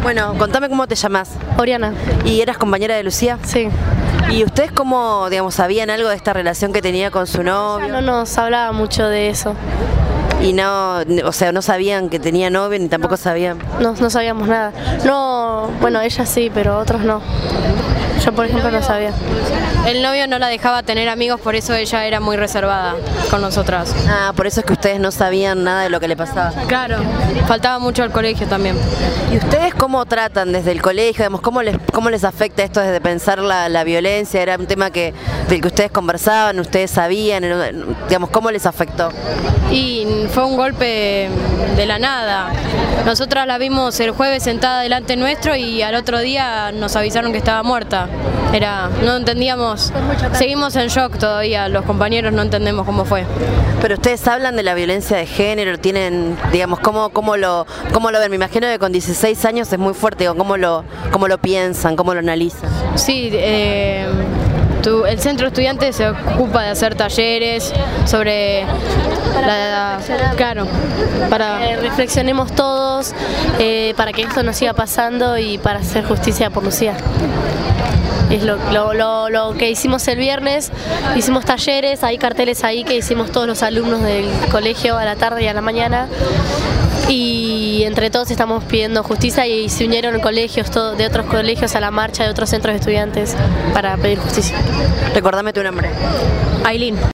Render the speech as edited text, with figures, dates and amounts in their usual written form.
Bueno, contame cómo te llamás. Oriana. ¿Y eras compañera de Lucía? Sí. ¿Y ustedes cómo, digamos, sabían algo de esta relación que tenía con su novio? No nos hablaba mucho de eso. Y no, o sea, no sabían que tenía novio ni tampoco sabían. No sabíamos nada. No, bueno, ella sí, pero otros no. Yo, por ejemplo, no sabía. El novio no la dejaba tener amigos, por eso ella era muy reservada con nosotras. Ah, por eso es que ustedes no sabían nada de lo que le pasaba. Claro, faltaba mucho al colegio también. ¿Y ustedes cómo tratan desde el colegio? Digamos, ¿cómo les afecta esto desde pensar la violencia? ¿Era un tema del que ustedes conversaban, ustedes sabían? Digamos, ¿cómo les afectó? Y fue un golpe de la nada. Nosotras la vimos el jueves sentada delante nuestro y al otro día nos avisaron que estaba muerta. No entendíamos, seguimos en shock todavía, los compañeros no entendemos cómo fue. Pero ustedes hablan de la violencia de género, tienen, digamos, ¿cómo lo ven? Me imagino que con 16 años es muy fuerte, digo, ¿cómo lo piensan, cómo lo analizan? Sí, el centro estudiante se ocupa de hacer talleres sobre para que reflexionemos todos, para que esto no siga pasando y para hacer justicia por Lucía. Es lo que hicimos el viernes, hicimos talleres, hay carteles ahí que hicimos todos los alumnos del colegio a la tarde y a la mañana. Y entre todos estamos pidiendo justicia y se unieron colegios de otros colegios a la marcha de otros centros de estudiantes para pedir justicia. Recordame tu nombre. Ailín.